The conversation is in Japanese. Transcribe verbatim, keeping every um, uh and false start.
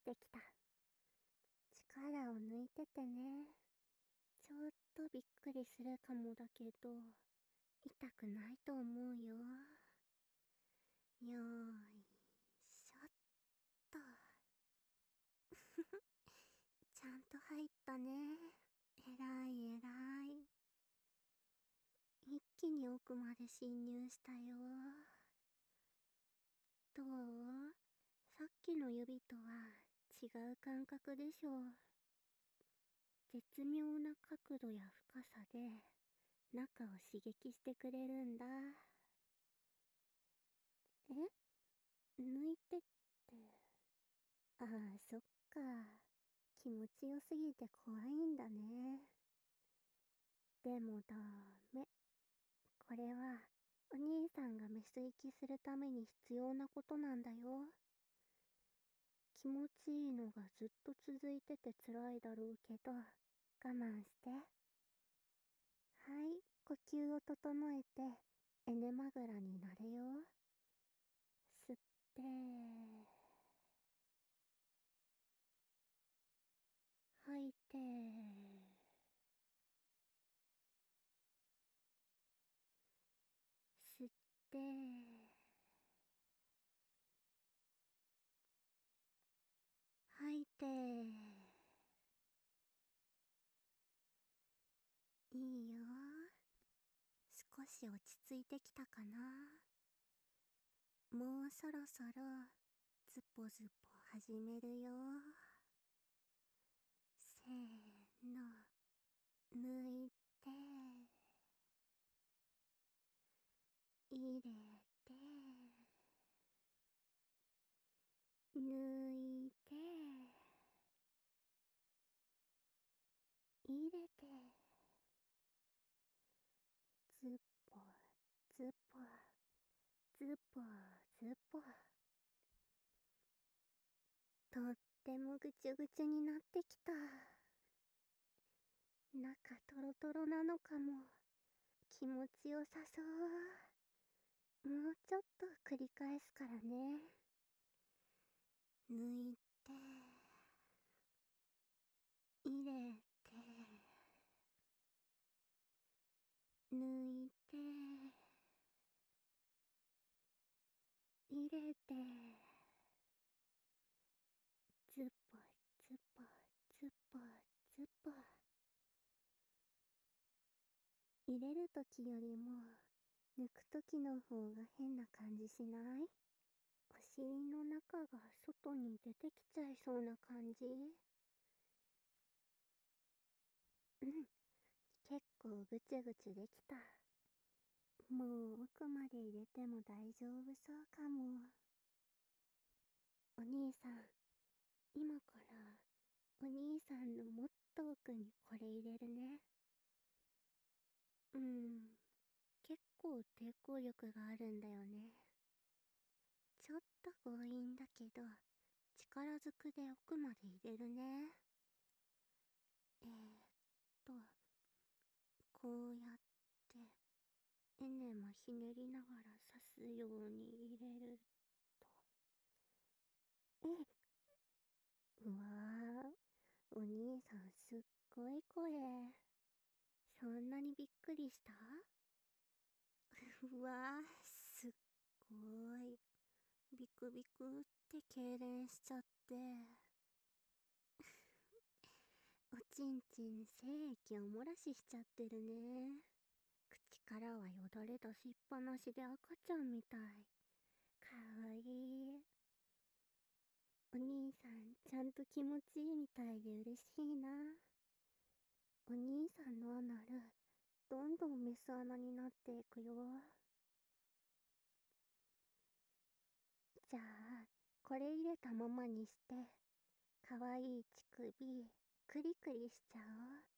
ってきた。力を抜いててね。ちょっとびっくりするかもだけど、痛くないと思うよ。よーいしょっと。ちゃんと入ったね。えらいえらい。一気に奥まで侵入したよ。どう？さっきの指とは違う感覚でしょう。絶妙な角度や深さで中を刺激してくれるんだ。え？抜いてって。ああ、そっか。気持ちよすぎて怖いんだね。でもダメ。これはお兄さんがメス行きするために必要なことなんだよ。気持ちいいのがずっと続いてて辛いだろうけど、我慢して。はい、呼吸を整えてエネマグラになれよ。吸って、吐いて、吸って、吐いて。いいよ。少し落ち着いてきたかな。もうそろそろズポズポ始めるよ。せーの、抜いて、入れて、抜いて、入れて、ズポズポズポズポ。とってもぐちゅぐちゅになってきた。中トロトロなのかも。気持ちよさそう。もうちょっと繰り返すからね。抜いて、入れて、抜いて、入れて、ズポズポズポズポ。入れるときよりも抜くときの方が変な感じしない？お尻の中が外に出てきちゃいそうな感じ？うん、結構ぐちゅぐちゅできた。もう奥まで入れても大丈夫そうかも。お兄さん、今からお兄さんのもっと奥にこれ入れるね。うん、結構抵抗力があるんだよね。ちょっと強引だけど、力ずくで奥まで入れるね。えーっと、こうやって、エネもひねりながら刺すように入れると。え、うわー、お兄さんすっごい声。そんなにびっくりした？うわー、すっごい。ビクビクって痙攣しちゃって。おちんちん精液を漏らししちゃってるね。口からはよだれ出しっぱなしで赤ちゃんみたい。かわいい。お兄さんちゃんと気持ちいいみたいで嬉しいな。お兄さんのアナルどんどんメス穴になっていくよ。じゃあこれ入れたままにして、かわいい乳首クリクリしちゃおう。